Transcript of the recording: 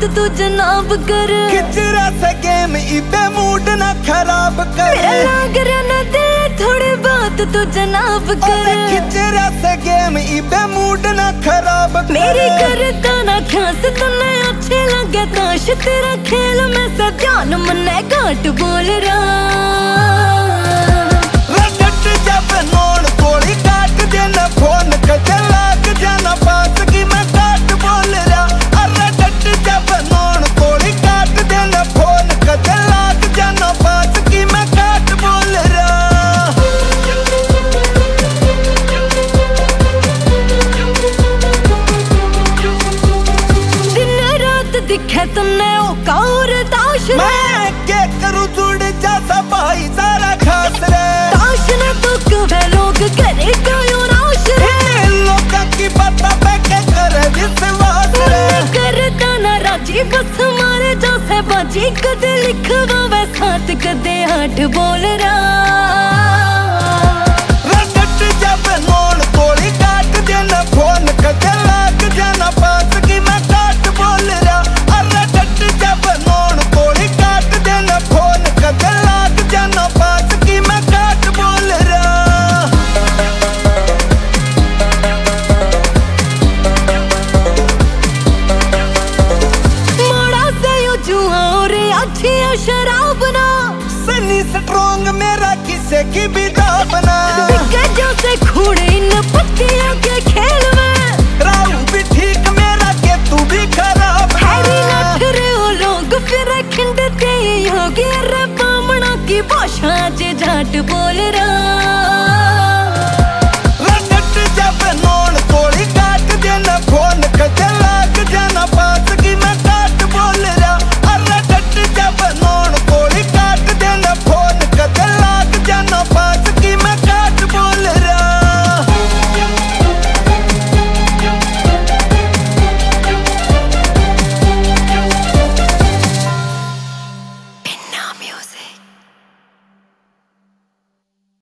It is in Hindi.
तू जनाब कर। खिचरा सा गेम इबे मूड ना खराब कर। मेरा लाग रहा ना दिल थोड़ी बात तू जनाब कर। खिचरा सा गेम इबे मूड ना खराब कर। मेरी करता ना खास तन्ने अच्छे लगे ताश तेरा खेल में सब जान मन्ने घाट बोल रहा। रटट जब नोन गोली काट देना फोन कदे लाग जाना पास की मैं काट बोल रहा। अरे रटट जब नोन गोली काट देना फोन कदे लाग जाना पास की मैं काट बोल रहा। दिन रात दिखे तुमने ओ काउर ताश मैं क्या करूं जुड़ जैसा भाई सारा खास रे। ताश ने तो कहे लोग करे क्यों नाश रे। लोगों की बातों पे क्या करे विश्वास रे। करता ना राजी बस मारे जैसे बाजी कदे लिखवा वे साथ कदे हाथ बोल रहा। रटट जब नोन गोली काट देना फोन कदे लाग जाना पास की मैं काट बोल रहा। अरे रटट जब नोन गोली काट देना फोन कदे लाग जाना पास की मैं काट बोल रहा। मोड़ा से यू जुआ और अच्छी शराब ना। सनी स्ट्रॉन्ग मेरा किसे की भी दाबना। जैसे खूड़े इन पत्तियों के खेल में। राहु भी ठीक मेरा के तू भी खराब ना। हैरी नठ रे ओ लोग फिर खिंडते योगी रे बामणों की भाषा च झाट बोल रहा।